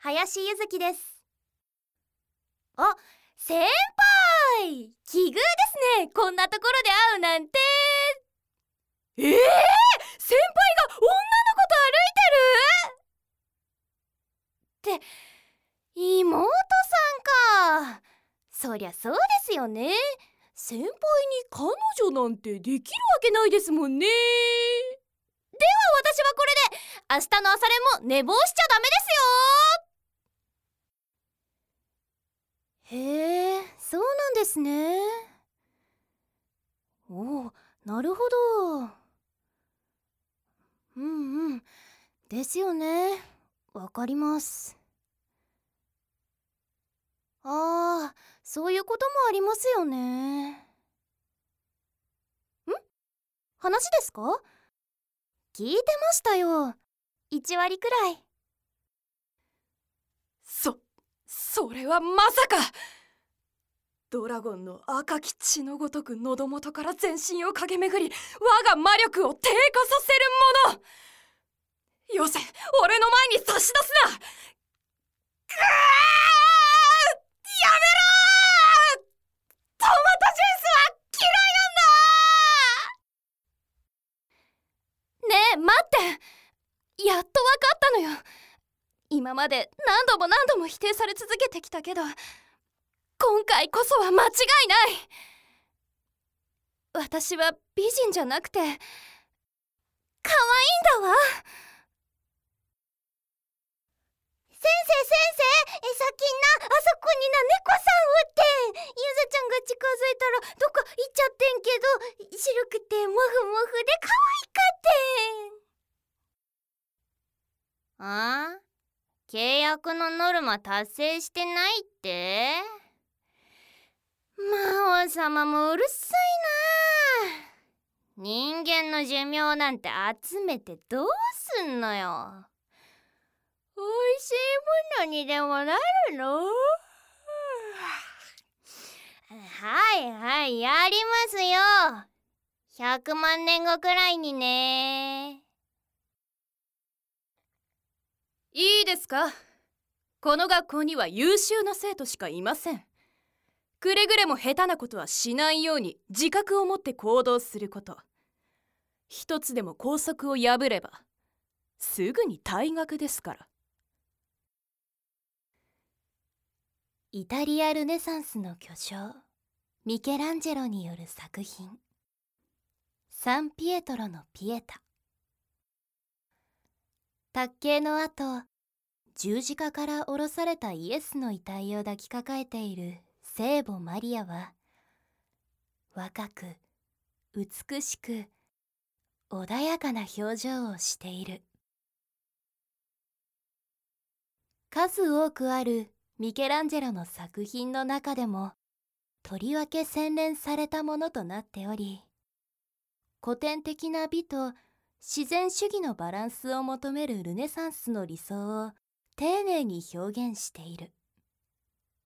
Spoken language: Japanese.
林ゆずきです。あ、先輩、奇遇ですね。こんなところで会うなんて。先輩が女の子と歩いてるって妹さんか。そりゃそうですよね。先輩に彼女なんてできるわけないですもんね。では私はこれで明日の朝練も寝坊しちゃダメですよ。へえ、そうなんですね。おお、なるほど。うんうん、ですよね。わかります。ああ、そういうこともありますよね。話ですか？聞いてましたよ。1割くらい。 それはまさか。ドラゴンの赤き血のごとく喉元から全身を駆け巡り、我が魔力を低下させるもの。よせ、俺の前に差し出すな。やめろー。トマトジュースはねえ、待って。やっとわかったのよ。今まで何度も何度も否定され続けてきたけど、今回こそは間違いない。私は美人じゃなくて可愛いんだわ。先生、さっきあそこに猫さんおって、ゆずちゃんが近づいたらどっか行っちゃってんけど、白くてモフモフで可愛かってん。あ？契約のノルマ達成してないって？魔王様もうるさいな。人間の寿命なんて集めてどうすんのよ。おいしいものにでもなるの？はいはい、やりますよ。100万年後くらいにね。 いいですか。この学校には優秀な生徒しかいません。くれぐれも下手なことはしないように自覚を持って行動すること。一つでも校則を破ればすぐに退学ですから。 イタリアルネサンスの巨匠ミケランジェロによる作品、サンピエトロのピエタ。卓形の後、十字架から下ろされたイエスの遺体を抱きかかえている聖母マリアは、若く美しく穏やかな表情をしている。数多くあるミケランジェロの作品の中でもとりわけ洗練されたものとなっており、古典的な美と自然主義のバランスを求めるルネサンスの理想を丁寧に表現している。